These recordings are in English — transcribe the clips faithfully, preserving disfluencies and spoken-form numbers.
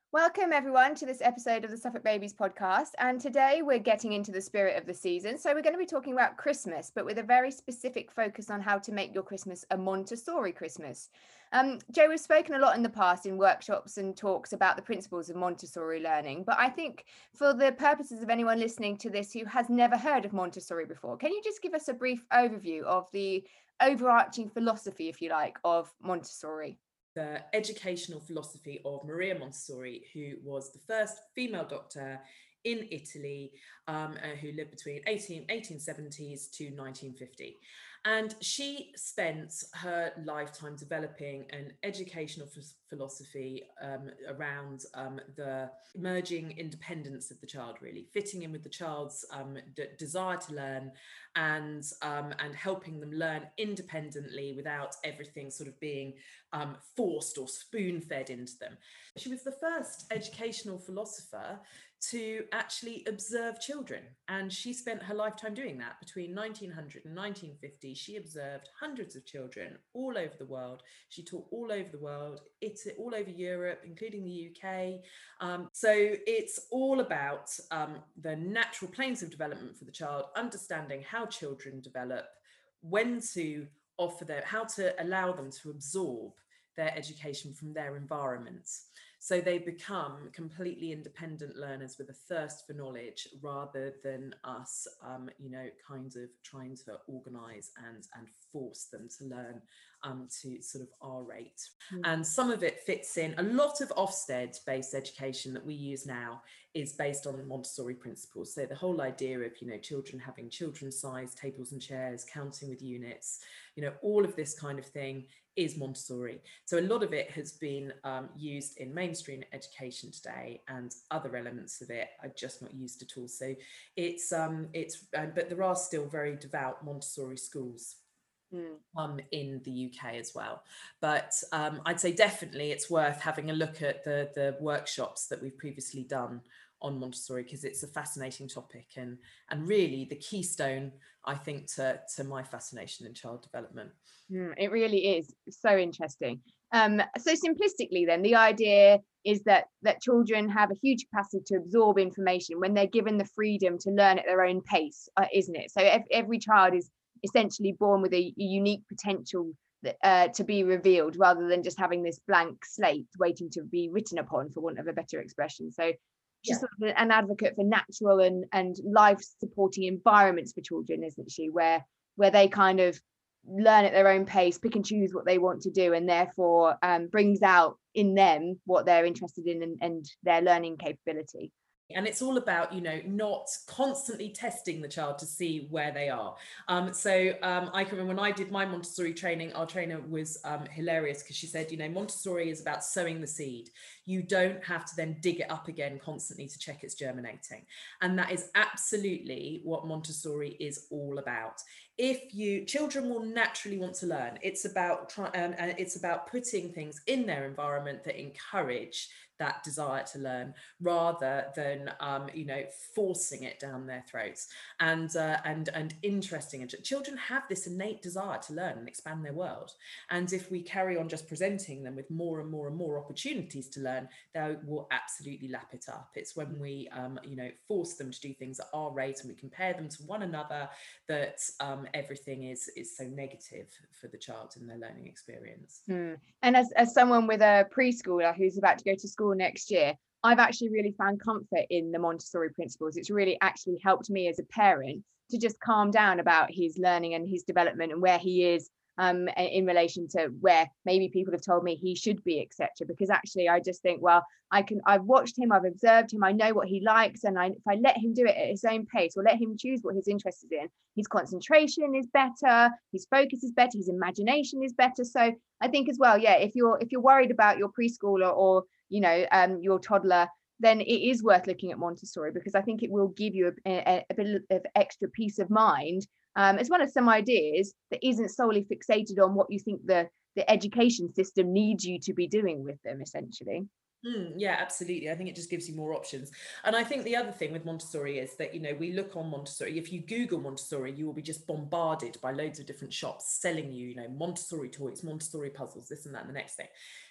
Welcome, everyone, to this episode of the Suffolk Babies podcast. And today we're getting into the spirit of the season. So, we're going to be talking about Christmas, but with a very specific focus on how to make your Christmas a Montessori Christmas. Um, Joe, we've spoken a lot in the past in workshops and talks about the principles of Montessori learning. But I think for the purposes of anyone listening to this who has never heard of Montessori before, can you just give us a brief overview of the overarching philosophy, if you like, of Montessori? The educational philosophy of Maria Montessori, who was the first female doctor in Italy, um, uh, who lived between eighteen, eighteen seventies to nineteen fifty. And she spent her lifetime developing an educational f- philosophy um, around um, the emerging independence of the child, really fitting in with the child's um, d- desire to learn and um, and helping them learn independently without everything sort of being um, forced or spoon-fed into them. She was the first educational philosopher to actually observe children, and she spent her lifetime doing that. Between nineteen hundred and nineteen fifty, she observed hundreds of children all over the world. She taught all over the world, it's all over Europe, including the U K. Um, so it's all about um, the natural planes of development for the child, understanding how children develop, when to offer them, how to allow them to absorb their education from their environments. So they become completely independent learners with a thirst for knowledge rather than us, um, you know, kind of trying to organise and, and force them to learn um, to sort of our rate. Mm. And some of it fits in. A lot of Ofsted-based education that we use now is based on the Montessori principles. So the whole idea of, you know, children having children's size tables and chairs, counting with units, you know, all of this kind of thing is Montessori. So a lot of it has been um, used in mainstream education today, and other elements of it are just not used at all. So it's um it's uh, but there are still very devout Montessori schools Mm. um, in the U K as well. But um, I'd say definitely it's worth having a look at the the workshops that we've previously done on Montessori, because it's a fascinating topic and and really the keystone, I think, to to my fascination in child development. Mm, it really is so interesting. Um, so simplistically, then the idea is that that children have a huge capacity to absorb information when they're given the freedom to learn at their own pace, uh, isn't it? So ev- every child is essentially born with a, a unique potential that, uh, to be revealed, rather than just having this blank slate waiting to be written upon, for want of a better expression. So she's Yeah. sort of an advocate for natural and and life supporting environments for children, isn't she? Where where they kind of learn at their own pace, pick and choose what they want to do, and therefore um, brings out in them what they're interested in, and, and their learning capability. And it's all about, you know, not constantly testing the child to see where they are. Um, so um, I can remember when I did my Montessori training, our trainer was um, hilarious, because she said, you know, Montessori is about sowing the seed. You don't have to then dig it up again constantly to check it's germinating. And that is absolutely what Montessori is all about. If you, children will naturally want to learn. It's about try, um, and it's about putting things in their environment that encourage that desire to learn, rather than um, you know, forcing it down their throats. And uh, and and interesting. And children have this innate desire to learn and expand their world. And if we carry on just presenting them with more and more and more opportunities to learn, they will absolutely lap it up. It's when we um, you know, force them to do things at our rate and we compare them to one another that um, everything is is so negative for the child in their learning experience. Hmm. And as, as someone with a preschooler who's about to go to school next year, I've actually really found comfort in the Montessori principles. It's really actually helped me as a parent to just calm down about his learning and his development and where he is, um, in relation to where maybe people have told me he should be, et cetera. Because actually, I just think, well, I can. I've watched him, I've observed him, I know what he likes, and I, if I let him do it at his own pace, or let him choose what he's interested in, his concentration is better, his focus is better, his imagination is better. So I think as well, yeah, if you're if you're worried about your preschooler, or you know, um, your toddler, then it is worth looking at Montessori, because I think it will give you a, a, a bit of extra peace of mind, um, as well as some ideas that isn't solely fixated on what you think the the education system needs you to be doing with them, essentially. Mm, yeah, absolutely. I think it just gives you more options. And I think the other thing with Montessori is that, you know, we look on Montessori. If you Google Montessori, you will be just bombarded by loads of different shops selling you, you know, Montessori toys, Montessori puzzles, this and that, and the next thing.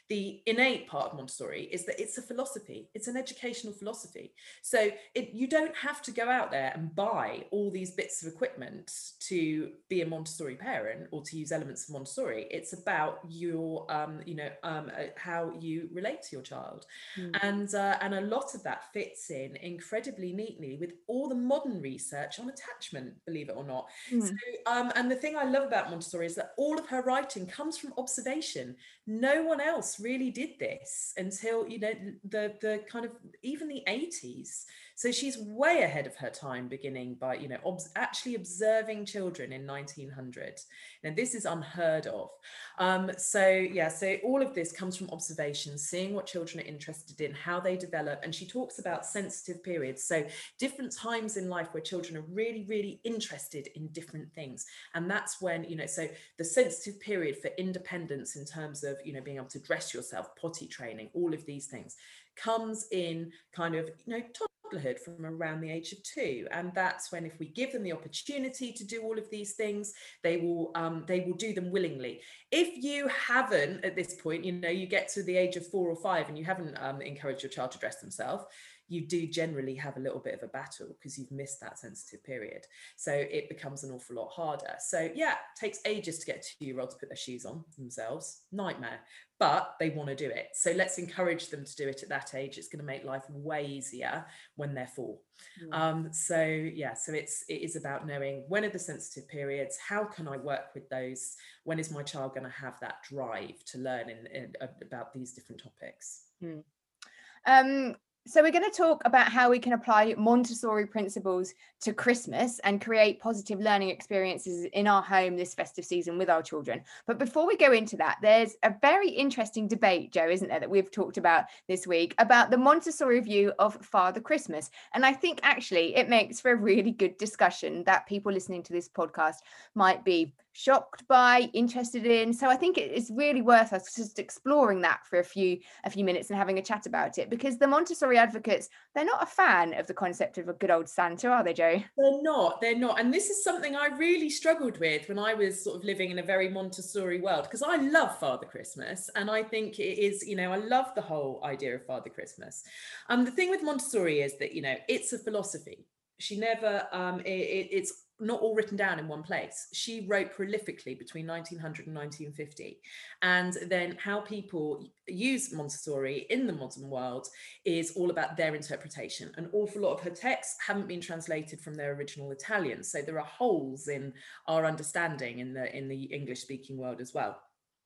the innate part of Montessori is that it's a philosophy, it's an educational philosophy. So it, you don't have to go out there and buy all these bits of equipment to be a Montessori parent or to use elements of Montessori. It's about your, um, you know, um, uh, how you relate to your child. Mm. And, uh, and a lot of that fits in incredibly neatly with all the modern research on attachment, believe it or not. Mm. So, um, and the thing I love about Montessori is that all of her writing comes from observation. No one else really did this until, you know, the the kind of even the eighties. So she's way ahead of her time, beginning by, you know, ob- actually observing children in nineteen hundred. Now, this is unheard of. Um, so, yeah, so all of this comes from observation, seeing what children are interested in, how they develop. And she talks about sensitive periods. So different times in life where children are really, really interested in different things. And that's when, you know, so the sensitive period for independence in terms of, you know, being able to dress yourself, potty training, all of these things comes in kind of, you know, toddlerhood from around the age of two. And that's when, if we give them the opportunity to do all of these things, they will um, they will do them willingly. If you haven't at this point, you know, you get to the age of four or five and you haven't um, encouraged your child to dress themselves, you do generally have a little bit of a battle because you've missed that sensitive period. So it becomes an awful lot harder. So yeah, it takes ages to get a two-year-old to put their shoes on themselves. Nightmare. But they want to do it. So let's encourage them to do it at that age. It's going to make life way easier when they're four. Yeah. Um, so yeah, so it's it is about knowing when are the sensitive periods, how can I work with those, when is my child going to have that drive to learn in, in, about these different topics. Mm. Um, so we're going to talk about how we can apply Montessori principles to Christmas and create positive learning experiences in our home this festive season with our children. But before we go into that, there's a very interesting debate, Jo, isn't there, that we've talked about this week about the Montessori view of Father Christmas. And I think actually it makes for a really good discussion that people listening to this podcast might be shocked by, interested in. So I think it's really worth us just exploring that for a few a few minutes and having a chat about it, because the Montessori advocates, they're not a fan of the concept of a good old Santa, are they, Jo? They're not, they're not. And this is something I really struggled with when I was sort of living in a very Montessori world, because I love Father Christmas. And I think it is, you know, I love the whole idea of Father Christmas. Um, the thing with Montessori is that, you know, it's a philosophy. She never, um, it, it, it's not all written down in one place. She wrote prolifically between nineteen hundred and nineteen fifty. And then how people use Montessori in the modern world is all about their interpretation. An awful lot of her texts haven't been translated from their original Italian. So there are holes in our understanding in the, in the English speaking world as well.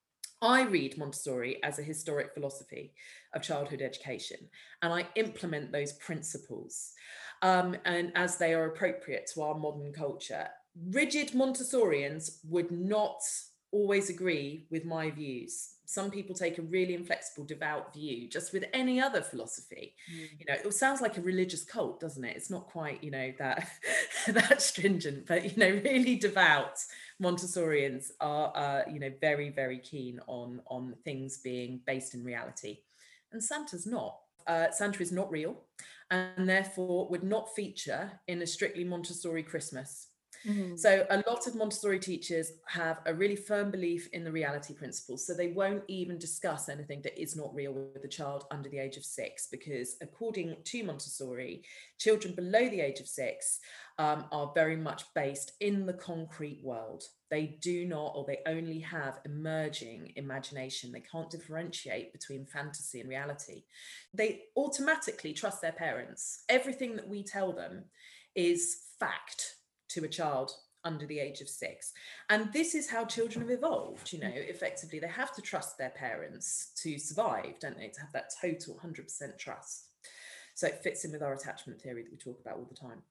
I read Montessori as a historic philosophy of childhood education, and I implement those principles um, and as they are appropriate to our modern culture. Rigid Montessorians would not always agree with my views. Some people take a really inflexible, devout view, just with any other philosophy. Mm. You know, it sounds like a religious cult, doesn't it? It's not quite, you know, that that stringent, but, you know, really devout Montessorians are, uh, you know, very, very keen on, on things being based in reality. And Santa's not. Uh, Santa is not real, and therefore would not feature in a strictly Montessori Christmas. Mm-hmm. So a lot of Montessori teachers have a really firm belief in the reality principles. So they won't even discuss anything that is not real with the child under the age of six, because according to Montessori, children below the age of six um, are very much based in the concrete world. They do not, or they only have emerging imagination. They can't differentiate between fantasy and reality. They automatically trust their parents. Everything that we tell them is fact to a child under the age of six. And this is how children have evolved. You know, effectively, they have to trust their parents to survive, don't they? To have that total one hundred percent trust. So it fits in with our attachment theory that we talk about all the time.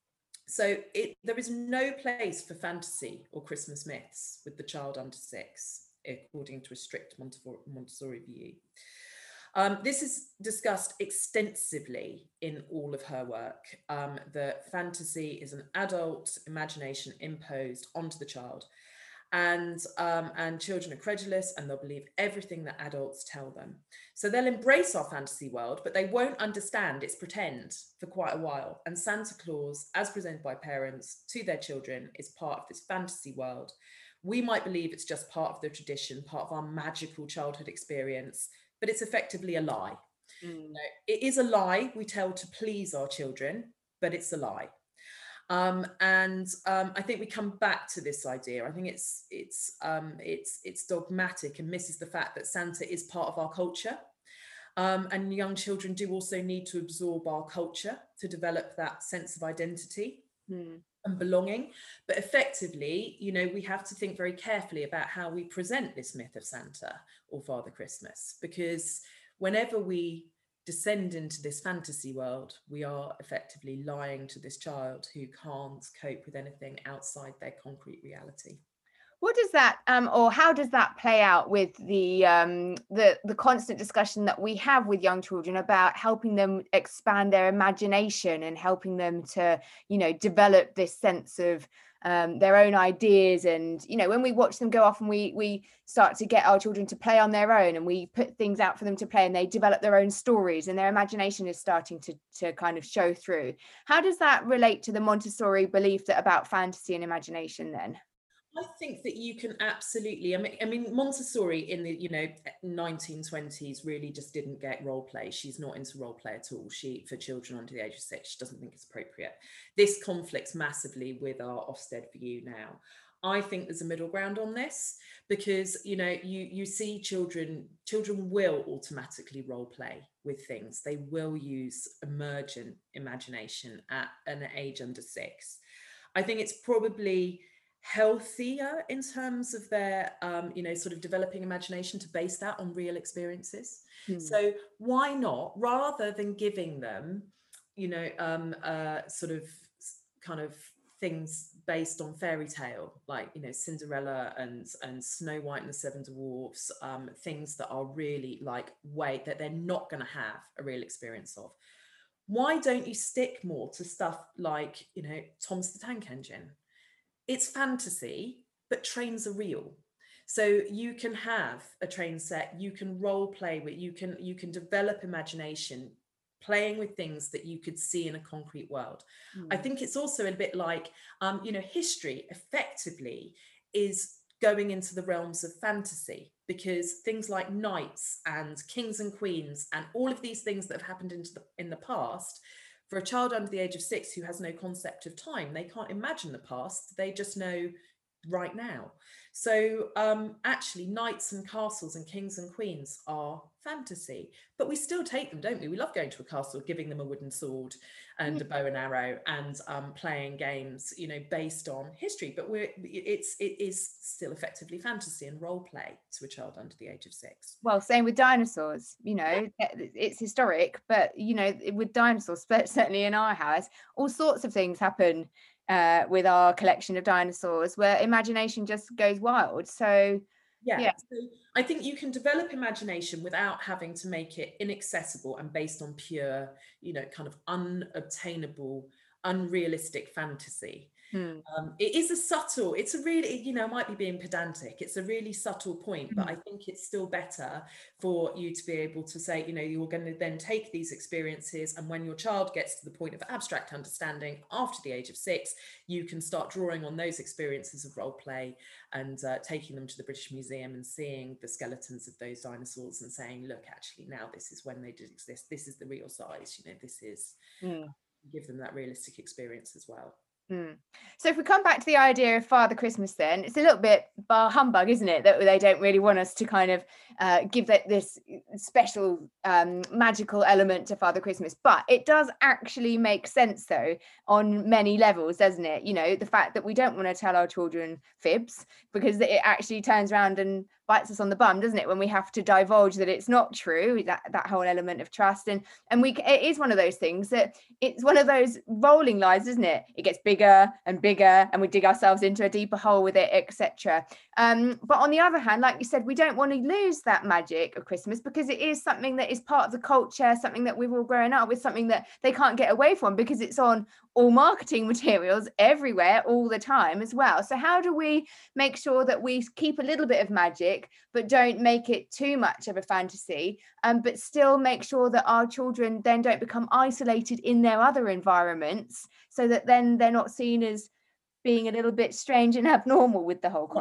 So it, there is no place for fantasy or Christmas myths with the child under six, according to a strict Montessori view. Um, this is discussed extensively in all of her work, um, that fantasy is an adult imagination imposed onto the child. And, um, and children are credulous and they'll believe everything that adults tell them. So they'll embrace our fantasy world, but they won't understand its pretend for quite a while. And Santa Claus, as presented by parents to their children, is part of this fantasy world. We might believe it's just part of the tradition, part of our magical childhood experience. but it's effectively a lie. Mm. No, it is a lie we tell to please our children, but it's a lie. Um, and um, I think we come back to this idea. I think it's it's um, it's it's dogmatic and misses the fact that Santa is part of our culture. Um, and young children do also need to absorb our culture to develop that sense of identity Mm. and belonging. But effectively, you know, we have to think very carefully about how we present this myth of Santa or Father Christmas, because whenever we descend into this fantasy world, we are effectively lying to this child who can't cope with anything outside their concrete reality. What does that, um, or how does that play out with the um, the the constant discussion that we have with young children about helping them expand their imagination and helping them to, you know, develop this sense of um, their own ideas? And, you know, when we watch them go off and we we start to get our children to play on their own, and we put things out for them to play, and they develop their own stories, and their imagination is starting to to kind of show through. How does that relate to the Montessori belief that about fantasy and imagination then? I think that you can absolutely. I mean, I mean, Montessori in the you know nineteen twenties really just didn't get role play. She's not into role play at all. She for children under the age of six, she doesn't think it's appropriate. This conflicts massively with our Ofsted view now. I think there's a middle ground on this, because you know you you see children children will automatically role play with things. They will use emergent imagination at an age under six. I think it's probably healthier in terms of their um, you know sort of developing imagination to base that on real experiences. Hmm. So why not, rather than giving them you know um, uh, sort of kind of things based on fairy tale, like you know Cinderella and and Snow White and the Seven Dwarfs, um, things that are really like way that they're not going to have a real experience of, why don't you stick more to stuff like you know Thomas the Tank Engine? It's fantasy, but trains are real. So you can have a train set, you can role play with, you can you can develop imagination, playing with things that you could see in a concrete world. Mm. I think it's also a bit like, um, you know, history effectively is going into the realms of fantasy, because things like knights and kings and queens and all of these things that have happened into the, in the past, for a child under the age of six who has no concept of time, they can't imagine the past, they just know right now. So um, actually knights and castles and kings and queens are fantasy, but we still take them, don't we? We love going to a castle, giving them a wooden sword and a bow and arrow, and um, playing games, you know, based on history. But we're it's it is still effectively fantasy and role play to a child under the age of six. Well, same with dinosaurs, you know, it's historic, but, you know, with dinosaurs, certainly in our house, all sorts of things happen uh, with our collection of dinosaurs where imagination just goes wild. So, yeah, yeah. So I think you can develop imagination without having to make it inaccessible and based on pure, you know, kind of unobtainable, unrealistic fantasy. Hmm. Um, it is a subtle, it's a really, you know, might be being pedantic, it's a really subtle point, but Mm. I think it's still better for you to be able to say, you know, you're going to then take these experiences, and when your child gets to the point of abstract understanding after the age of six, you can start drawing on those experiences of role play and uh, taking them to the British Museum and seeing the skeletons of those dinosaurs and saying, look, actually now this is when they did exist, this is the real size, you know, this is, Mm. give them that realistic experience as well. Mm. So if we come back to the idea of Father Christmas, then it's a little bit bar humbug, isn't it, that they don't really want us to kind of uh, give that this special um, magical element to Father Christmas, but it does actually make sense though on many levels, doesn't it? You know, the fact that we don't want to tell our children fibs, because it actually turns around and bites us on the bum, doesn't it, when we have to divulge that it's not true, that that whole element of trust. And and we it is one of those things that it's one of those rolling lies, isn't it? It gets bigger and bigger and we dig ourselves into a deeper hole with it, etc. Um but on the other hand, like you said, we don't want to lose that magic of Christmas, because it is something that is part of the culture, something that we've all grown up with, something that they can't get away from, because it's on all marketing materials everywhere all the time as well. So how do we make sure that we keep a little bit of magic but don't make it too much of a fantasy, um, but still make sure that our children then don't become isolated in their other environments, so that then they're not seen as being a little bit strange and abnormal with the whole concept?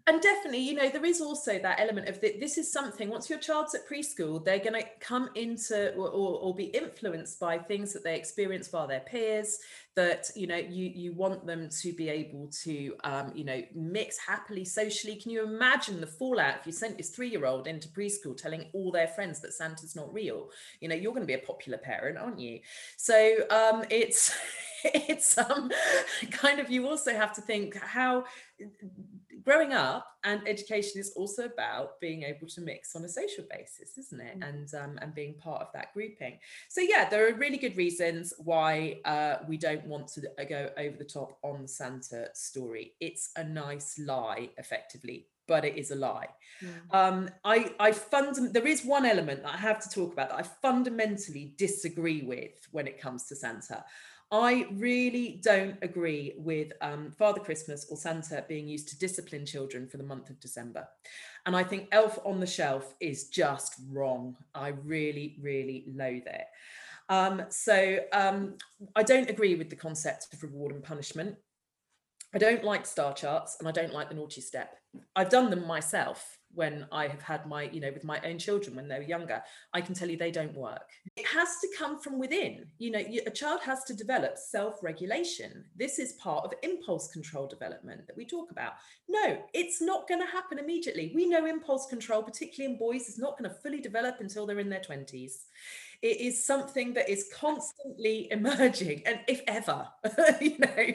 And definitely, you know, there is also that element of that this is something, once your child's at preschool, they're going to come into or, or, or be influenced by things that they experience by their peers, that, you know, you, you want them to be able to, um, you know, mix happily, socially. Can you imagine the fallout if you sent your three-year-old into preschool telling all their friends that Santa's not real? You know, you're going to be a popular parent, aren't you? So um, it's, it's um, kind of, you also have to think how growing up and education is also about being able to mix on a social basis, isn't it? And um, and being part of that grouping. So yeah, there are really good reasons why uh, we don't want to go over the top on the Santa story. It's a nice lie, effectively, but it is a lie. Mm. Um, I, I fund- there is one element that I have to talk about that I fundamentally disagree with when it comes to Santa. I really don't agree with um, Father Christmas or Santa being used to discipline children for the month of December. And I think Elf on the Shelf is just wrong. I really, really loathe it. Um, so um, I don't agree with the concept of reward and punishment. I don't like star charts and I don't like the naughty step. I've done them myself when I have had my, you know, with my own children when they were younger. I can tell you they don't work. It has to come from within. You know, a child has to develop self-regulation. This is part of impulse control development that we talk about. No, it's not going to happen immediately. We know impulse control, particularly in boys, is not going to fully develop until they're in their twenties. It is something that is constantly emerging, and if ever, you know.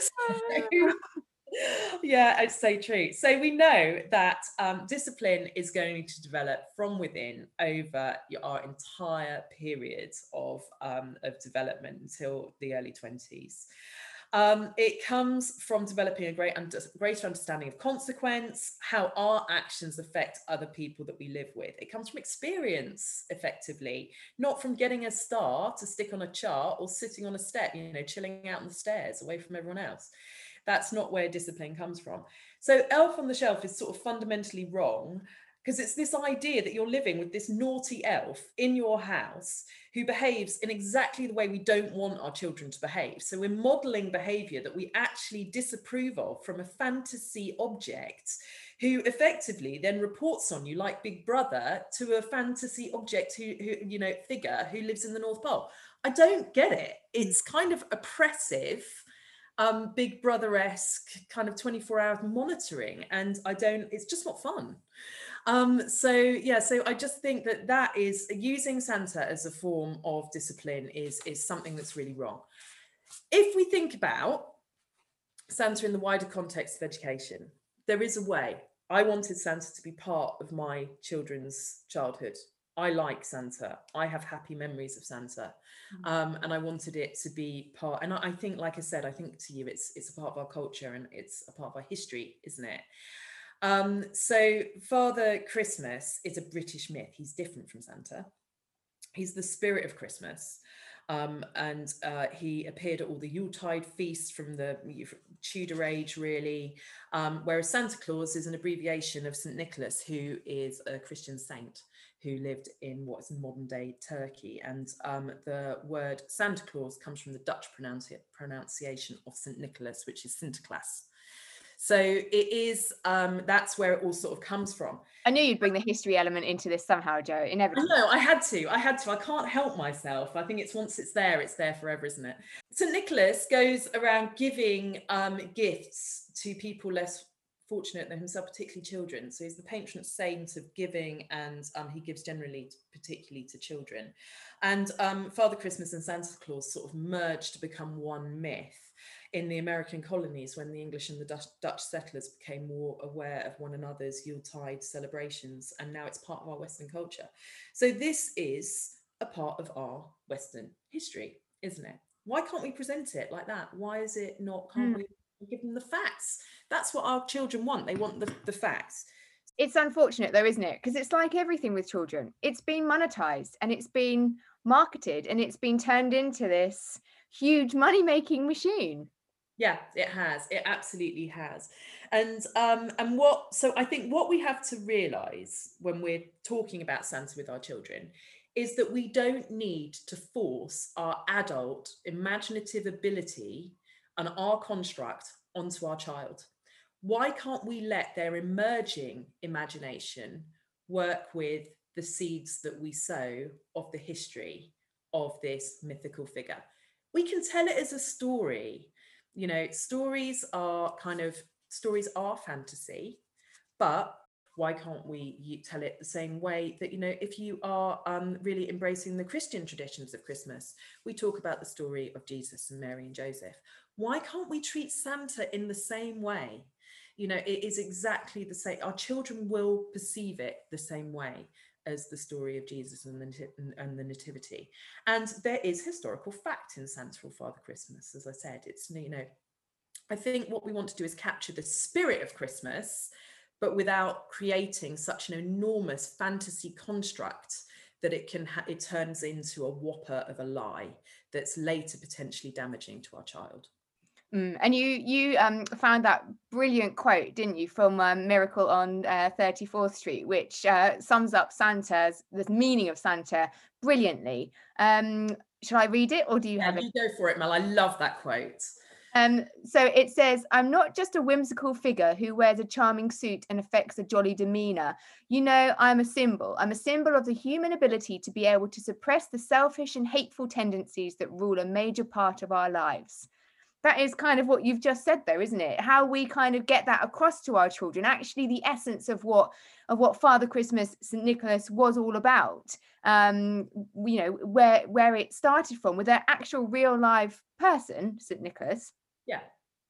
So, yeah, it's so true. So we know that um, discipline is going to develop from within over our entire period of, um, of development until the early twenties. Um, it comes from developing a great under, greater understanding of consequence, how our actions affect other people that we live with. It comes from experience, effectively, not from getting a star to stick on a chart or sitting on a step, you know, chilling out on the stairs away from everyone else. That's not where discipline comes from. So Elf on the Shelf is sort of fundamentally wrong, because it's this idea that you're living with this naughty elf in your house who behaves in exactly the way we don't want our children to behave. So we're modeling behavior that we actually disapprove of from a fantasy object who effectively then reports on you like Big Brother to a fantasy object who, who you know, figure who lives in the North Pole. I don't get it. It's kind of oppressive, um, Big Brother-esque kind of twenty-four hour monitoring. And I don't, it's just not fun. Um, so yeah, so I just think that that is using Santa as a form of discipline is, is something that's really wrong. If we think about Santa in the wider context of education, there is a way. I wanted Santa to be part of my children's childhood. I like Santa. I have happy memories of Santa. Um, and I wanted it to be part, and I, I think, like I said, I think to you, it's, it's a part of our culture and it's a part of our history, isn't it? Um, so Father Christmas is a British myth. He's different from Santa. He's the spirit of Christmas. Um, and uh, he appeared at all the Yuletide feasts from the Tudor age, really, um, whereas Santa Claus is an abbreviation of Saint Nicholas, who is a Christian saint who lived in what's modern day Turkey. And um, the word Santa Claus comes from the Dutch pronunci- pronunciation of Saint Nicholas, which is Sinterklaas. So it is, um, that's where it all sort of comes from. I knew you'd bring the history element into this somehow, Jo, inevitably. No, I had to, I had to, I can't help myself. I think it's once it's there, it's there forever, isn't it? Saint Nicholas goes around giving um, gifts to people less fortunate than himself, particularly children. So he's the patron saint of giving, and um, he gives generally, particularly to children. And um, Father Christmas and Santa Claus sort of merged to become one myth in the American colonies when the English and the Dutch, Dutch settlers became more aware of one another's Yuletide celebrations, and now it's part of our Western culture. So this is a part of our Western history, isn't it? Why can't we present it like that? Why is it not, can't mm. we give them the facts? That's what our children want. They want the, the facts. It's unfortunate though, isn't it? Because it's like everything with children. It's been monetized and it's been marketed and it's been turned into this huge money-making machine. Yeah, it has. It absolutely has. And um, and what, so I think what we have to realize when we're talking about Santa with our children is that we don't need to force our adult imaginative ability and our construct onto our child. why can't we let their emerging imagination work with the seeds that we sow of the history of this mythical figure? We can tell it as a story. You know, stories are kind of, stories are fantasy, but why can't we tell it the same way that, you know, if you are um, really embracing the Christian traditions of Christmas, we talk about the story of Jesus and Mary and Joseph. Why can't we treat Santa in the same way? You know, it is exactly the same. Our children will perceive it the same way as the story of Jesus and the, and the Nativity. And there is historical fact in Santa or Father Christmas, as I said. It's, you know, I think what we want to do is capture the spirit of Christmas, but without creating such an enormous fantasy construct that it can ha- it turns into a whopper of a lie that's later potentially damaging to our child. Mm. And you you um found that brilliant quote, didn't you, from um, Miracle on uh, thirty-fourth Street, which uh, sums up Santa's, the meaning of Santa brilliantly. Um, shall I read it, or do you Yeah, have it? you go for it, Mel. I love that quote. Um, so it says, "I'm not just a whimsical figure who wears a charming suit and affects a jolly demeanor. You know, I'm a symbol. I'm a symbol of the human ability to be able to suppress the selfish and hateful tendencies that rule a major part of our lives." That is kind of what you've just said, though, isn't it? How we kind of get that across to our children, actually the essence of what of what Father Christmas, Saint Nicholas was all about. Um, you know, where where it started from with an actual real live person, Saint Nicholas. Yeah.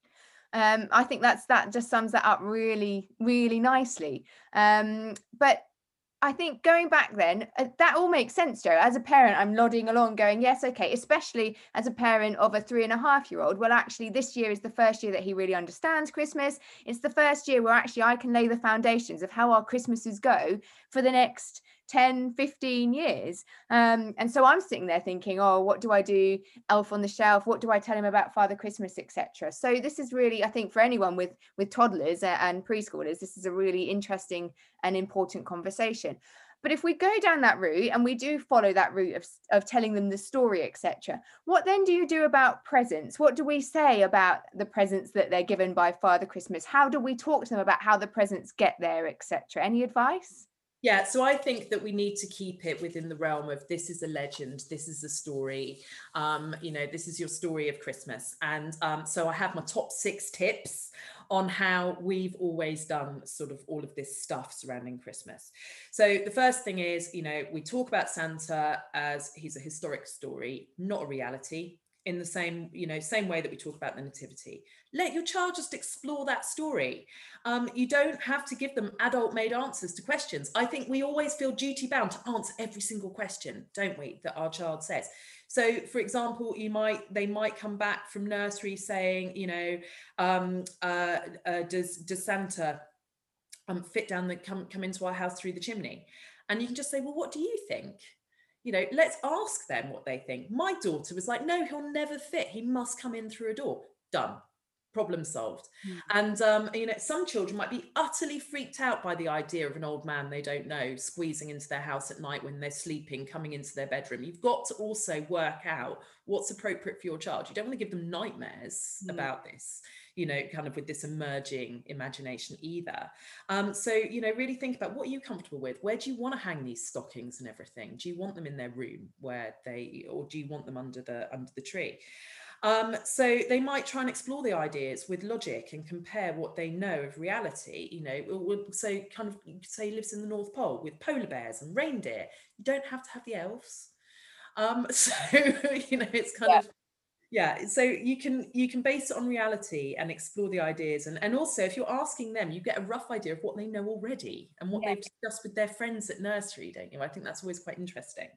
Um, I think that's that just sums that up really, really nicely. Um, but I think going back then, uh, that all makes sense, Joe. As a parent, I'm nodding along, going, yes, okay, especially as a parent of a three and a half year old. Well, actually, this year is the first year that he really understands Christmas. It's the first year where actually I can lay the foundations of how our Christmases go for the next ten, fifteen years. Um, and so I'm sitting there thinking, oh, what do I do? Elf on the Shelf, what do I tell him about Father Christmas, et cetera. So this is really, I think, for anyone with with toddlers and preschoolers, this is a really interesting and important conversation. But if we go down that route and we do follow that route of, of telling them the story, et cetera, what then do you do about presents? What do we say about the presents that they're given by Father Christmas? How do we talk to them about how the presents get there, et cetera? Any advice? Yeah, so I think that we need to keep it within the realm of, this is a legend, this is a story, um, you know, this is your story of Christmas. And um, so I have my top six tips on how we've always done sort of all of this stuff surrounding Christmas. So the first thing is, you know, we talk about Santa as he's a historic story, not a reality. In the same, you know, same way that we talk about the Nativity. Let your child just explore that story. Um, you don't have to give them adult-made answers to questions. I think we always feel duty-bound to answer every single question, don't we, that our child says. So, for example, you might they might come back from nursery saying, you know, um, uh, uh, does does Santa um, fit down the come come into our house through the chimney? And you can just say, well, what do you think? You know, let's ask them what they think. My daughter was like, no, he'll never fit. He must come in through a door. Done. Problem solved. Mm. And, um, you know, some children might be utterly freaked out by the idea of an old man they don't know squeezing into their house at night when they're sleeping, coming into their bedroom. You've got to also work out what's appropriate for your child. You don't want to give them nightmares Mm. about this, you know, kind of with this emerging imagination either. Um, so, you know, really think about, what are you comfortable with? Where do you want to hang these stockings and everything? Do you want them in their room where they, or do you want them under the under the tree? Um, so they might try and explore the ideas with logic and compare what they know of reality. You know, so kind of say he lives in the North Pole with polar bears and reindeer. You don't have to have the elves. Um, so, you know, it's kind Yeah. of, yeah, so you can you can base it on reality and explore the ideas, and and also if you're asking them, you get a rough idea of what they know already and what Yeah. they've discussed with their friends at nursery, don't you? I think that's always quite interesting.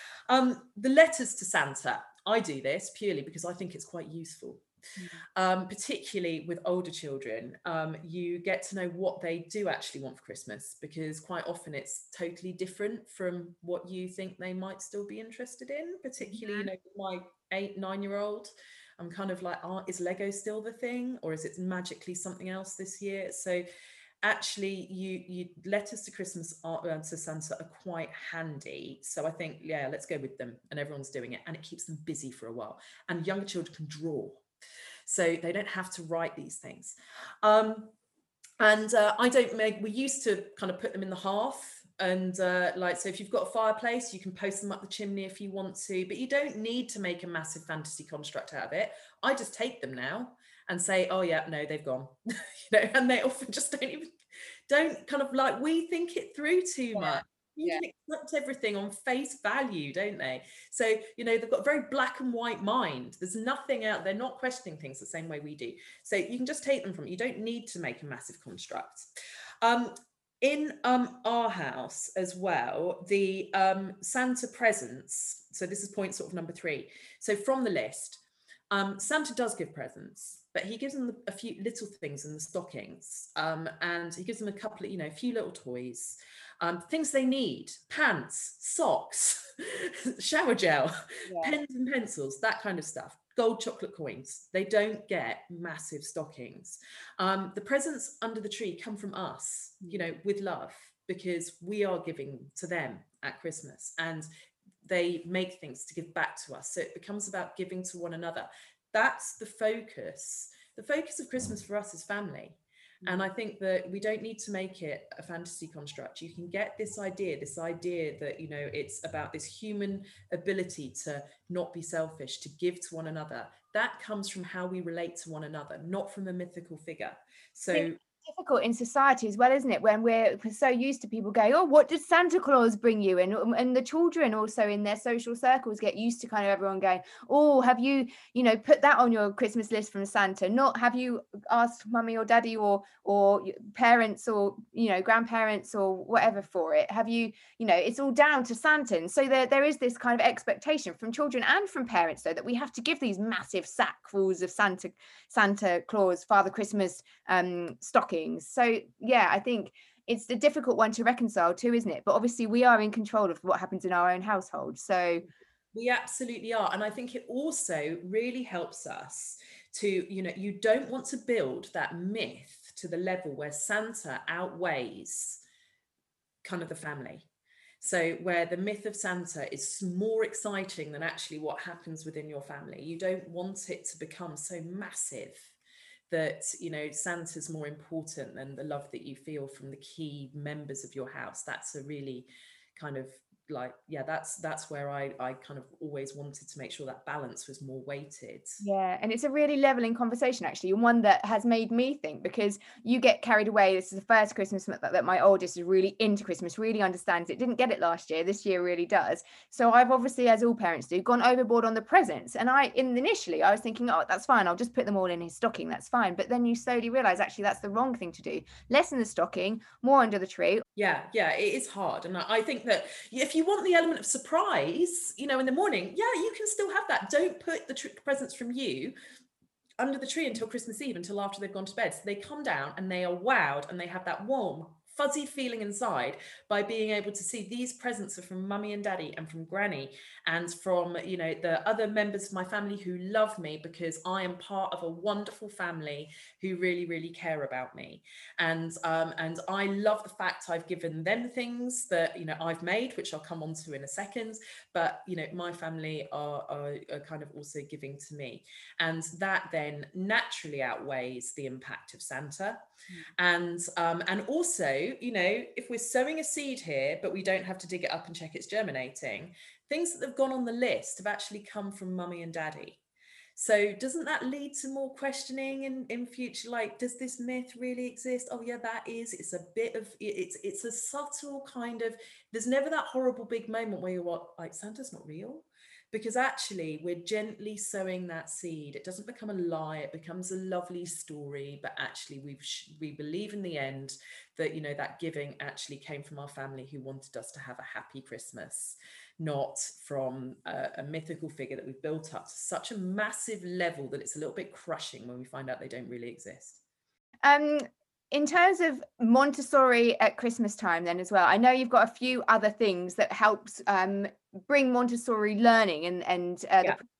Um, the letters to Santa, I do this purely because I think it's quite useful. Mm. Um, particularly with older children, um, you get to know what they do actually want for Christmas, because quite often it's totally different from what you think they might still be interested in, particularly, you know, my eight, nine year old. I'm kind of like, oh, is Lego still the thing, or is it magically something else this year? So actually, you you letters to Christmas are, uh, to Santa are quite handy. So I think, yeah, let's go with them, and everyone's doing it, and it keeps them busy for a while. And younger children can draw, so they don't have to write these things. Um, And uh, I don't make, we used to kind of put them in the hearth. And uh, like, so if you've got a fireplace, you can post them up the chimney if you want to, but you don't need to make a massive fantasy construct out of it. I just take them now and say, oh yeah, no, they've gone, you know, and they often just don't even, don't kind of like, we think it through too much. You Yeah. can accept everything on face value, don't they? So, you know, they've got a very black and white mind. There's nothing out, they're not questioning things the same way we do. So you can just take them from, you don't need to make a massive construct. Um, in um, our house as well, the um, Santa presents, so this is point sort of number three. So from the list, um, Santa does give presents, but he gives them a few little things in the stockings, um, and he gives them a couple of, you know, a few little toys, um, things they need, pants, socks, shower gel, Yeah. pens and pencils, that kind of stuff. Gold chocolate coins. They don't get massive stockings. Um, the presents under the tree come from us, you know, with love, because we are giving to them at Christmas, and they make things to give back to us. So it becomes about giving to one another. That's the focus. The focus of Christmas for us is family. And I think that we don't need to make it a fantasy construct. You can get this idea, this idea that, you know, it's about this human ability to not be selfish, to give to one another. That comes from how we relate to one another, not from a mythical figure. So difficult in society as well, isn't it, when we're so used to people going, oh, what did Santa Claus bring you? And and the children also in their social circles get used to kind of everyone going, oh, have you, you know, put that on your Christmas list from Santa? Not have you asked mummy or daddy or or parents or, you know, grandparents or whatever for it? Have you, you know, it's all down to Santa. And so there, there is this kind of expectation from children and from parents, though, that we have to give these massive sackfuls of Santa Santa Claus, Father Christmas um stockings. So yeah, I think it's a difficult one to reconcile too, isn't it? But obviously we are in control of what happens in our own household. So we absolutely are. And I think it also really helps us to, you know, you don't want to build that myth to the level where Santa outweighs kind of the family. So where the myth of Santa is more exciting than actually what happens within your family. You don't want it to become so massive that, you know, Santa's more important than the love that you feel from the key members of your house. That's a really kind of like, yeah, that's that's where I, I kind of always wanted to make sure that balance was more weighted. yeah, and it's a really leveling conversation, actually, and one that has made me think, because you get carried away. This is the first Christmas that, that my oldest is really into Christmas, really understands it. Didn't get it last year. This year really does. So I've obviously, as all parents do, gone overboard on the presents. And I, in initially, I was thinking, oh, that's fine. I'll just put them all in his stocking. That's fine. But then you slowly realize, actually, that's the wrong thing to do. Less in the stocking, more under the tree. Yeah, yeah, it is hard. And I think that if you want the element of surprise, you know, in the morning, yeah, you can still have that. Don't put the tr- presents from you under the tree until Christmas Eve, until after they've gone to bed. So they come down and they are wowed, and they have that warm, fuzzy feeling inside by being able to see these presents are from mummy and daddy and from granny and from, you know, the other members of my family who love me because I am part of a wonderful family who really, really care about me. And um, and I love the fact I've given them things that, you know, I've made, which I'll come on to in a second, but, you know, my family are, are, are kind of also giving to me. And that then naturally outweighs the impact of Santa. Mm. And um, and also, you know, if we're sowing a seed here, but we don't have to dig it up and check it's germinating, things that have gone on the list have actually come from mummy and daddy. So doesn't that lead to more questioning in, in future? Like, does this myth really exist? Oh yeah, that is, it's a bit of, it's it's a subtle kind of, there's never that horrible big moment where you're what, like, Santa's not real. Because actually we're gently sowing that seed. It doesn't become a lie, it becomes a lovely story, but actually we we believe in the end that, you know, that giving actually came from our family who wanted us to have a happy Christmas, not from a, a mythical figure that we've built up to such a massive level that it's a little bit crushing when we find out they don't really exist. Um, in terms of Montessori at Christmas time then as well, I know you've got a few other things that helps um, bring Montessori learning and, and uh, Yeah. the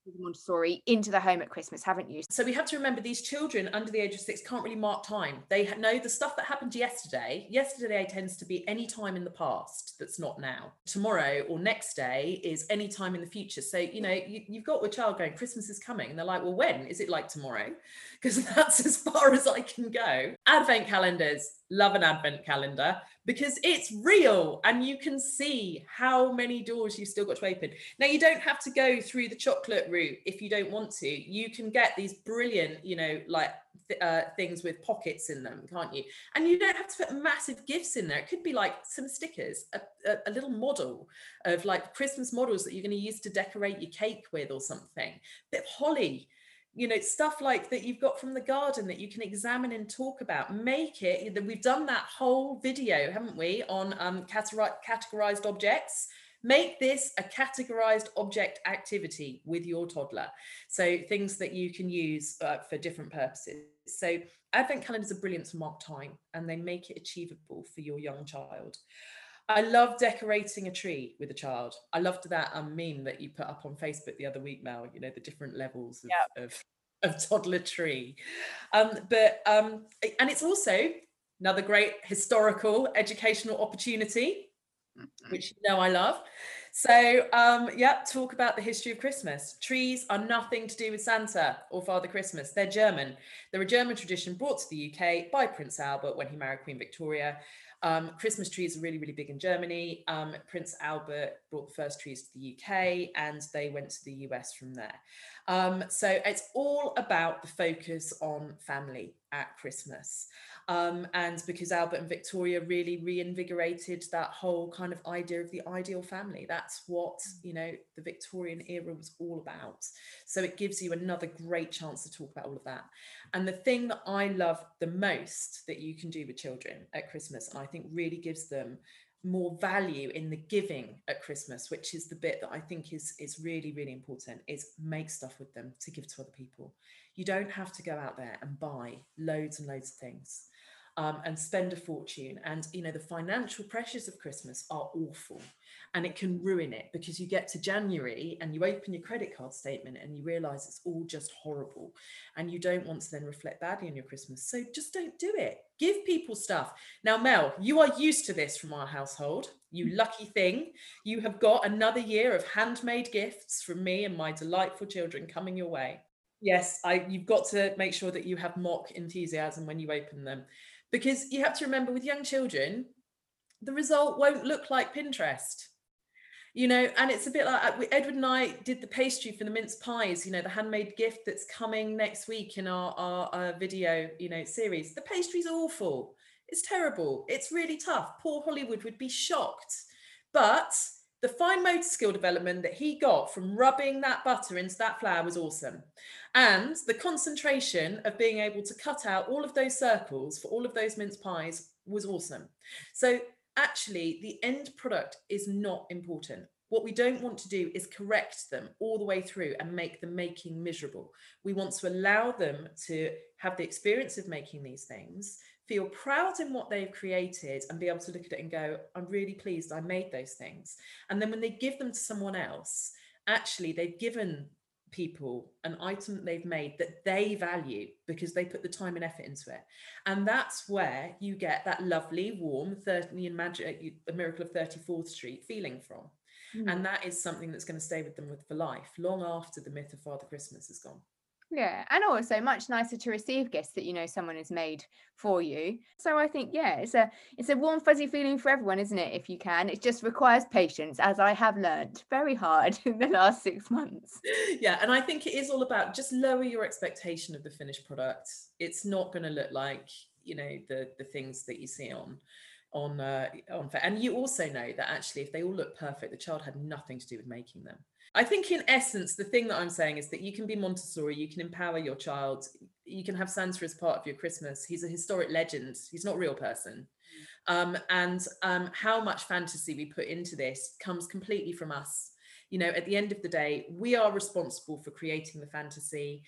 Montessori into the home at Christmas, haven't you? So we have to remember these children under the age of six can't really mark time. They know the stuff that happened yesterday. Yesterday tends to be any time in the past that's not now. Tomorrow or next day is any time in the future. So, you know, you, you've got a child going, Christmas is coming. And they're like, well, when? Is it like tomorrow? Because that's as far as I can go. Advent calendars. Love an advent calendar because it's real and you can see how many doors you've still got to open. Now, you don't have to go through the chocolate route if you don't want to. You can get these brilliant, you know, like th- uh, things with pockets in them, can't you? And you don't have to put massive gifts in there. It could be like some stickers, a, a, a little model of like Christmas models that you're going to use to decorate your cake with or something. A bit of holly. You know, stuff like that you've got from the garden that you can examine and talk about. Make it, we've done that whole video, haven't we, on um, categorized objects. Make this a categorized object activity with your toddler. So things that you can use uh, for different purposes. So advent calendars are brilliant to mark time and they make it achievable for your young child. I love decorating a tree with a child. I loved that um, meme that you put up on Facebook the other week, Mel, you know, the different levels of, Yeah. of, of toddler tree. Um, but, um, and it's also another great historical educational opportunity, which you know I love. So, um, yeah, talk about the history of Christmas. Trees are nothing to do with Santa or Father Christmas. They're German. They're a German tradition brought to the U K by Prince Albert when he married Queen Victoria. Um, Christmas trees are really, really big in Germany. Um, Prince Albert brought the first trees to the U K and they went to the U S from there. Um, so it's all about the focus on family at Christmas. Um, and because Albert and Victoria really reinvigorated that whole kind of idea of the ideal family. That's what, you know, the Victorian era was all about. So it gives you another great chance to talk about all of that. And the thing that I love the most that you can do with children at Christmas, and I think really gives them more value in the giving at Christmas, which is the bit that I think is, is really, really important, is make stuff with them to give to other people. You don't have to go out there and buy loads and loads of things. Um, and spend a fortune. And, you know, the financial pressures of Christmas are awful and it can ruin it because you get to January and you open your credit card statement and you realize it's all just horrible and you don't want to then reflect badly on your Christmas. So just don't do it. Give people stuff. Now, Mel, you are used to this from our household. You lucky thing. You have got another year of handmade gifts from me and my delightful children coming your way. Yes, I, you've got to make sure that you have mock enthusiasm when you open them. Because you have to remember with young children, the result won't look like Pinterest, you know, and it's a bit like Edward and I did the pastry for the mince pies, you know, the handmade gift that's coming next week in our, our, our video, you know, series. The pastry's awful. It's terrible. It's really tough. Poor Hollywood would be shocked. But the fine motor skill development that he got from rubbing that butter into that flour was awesome. And the concentration of being able to cut out all of those circles for all of those mince pies was awesome. So actually, the end product is not important. What we don't want to do is correct them all the way through and make the making miserable. We want to allow them to have the experience of making these things, feel proud in what they've created and be able to look at it and go, I'm really pleased I made those things. And then when they give them to someone else, actually they've given people an item that they've made that they value because they put the time and effort into it. And that's where you get that lovely, warm, thirty and magic, a Miracle of thirty-fourth Street feeling from. Mm. And that is something that's going to stay with them with for life, long after the myth of Father Christmas is gone. Yeah, and also much nicer to receive gifts that you know someone has made for you. So I think, yeah, it's a it's a warm fuzzy feeling for everyone, isn't it? If you can, it just requires patience, as I have learned very hard in the last six months. Yeah, and I think it is all about just lower your expectation of the finished product. It's not going to look like, you know, the the things that you see on on uh, on and you also know that actually if they all look perfect, the child had nothing to do with making them. I think in essence, the thing that I'm saying is that you can be Montessori, you can empower your child, you can have Santa as part of your Christmas. He's a historic legend. He's not a real person. Um, and um, how much fantasy we put into this comes completely from us. You know, at the end of the day, we are responsible for creating the fantasy.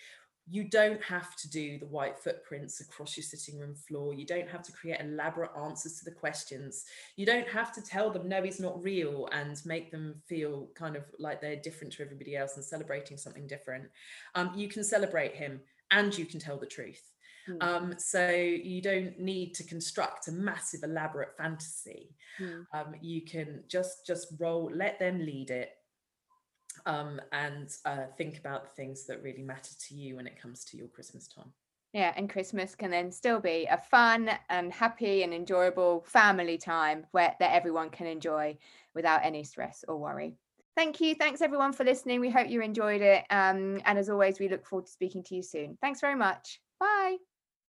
You don't have to do the white footprints across your sitting room floor. You don't have to create elaborate answers to the questions. You don't have to tell them, no, he's not real, and make them feel kind of like they're different to everybody else and celebrating something different. Um, you can celebrate him and you can tell the truth. Mm. Um, so you don't need to construct a massive, elaborate fantasy. Mm. Um, you can just, just roll, let them lead it. Um, and uh, think about the things that really matter to you when it comes to your Christmas time. Yeah, and Christmas can then still be a fun and happy and enjoyable family time where that everyone can enjoy without any stress or worry. Thank you. Thanks everyone for listening. We hope you enjoyed it. Um, and as always, we look forward to speaking to you soon. Thanks very much. Bye.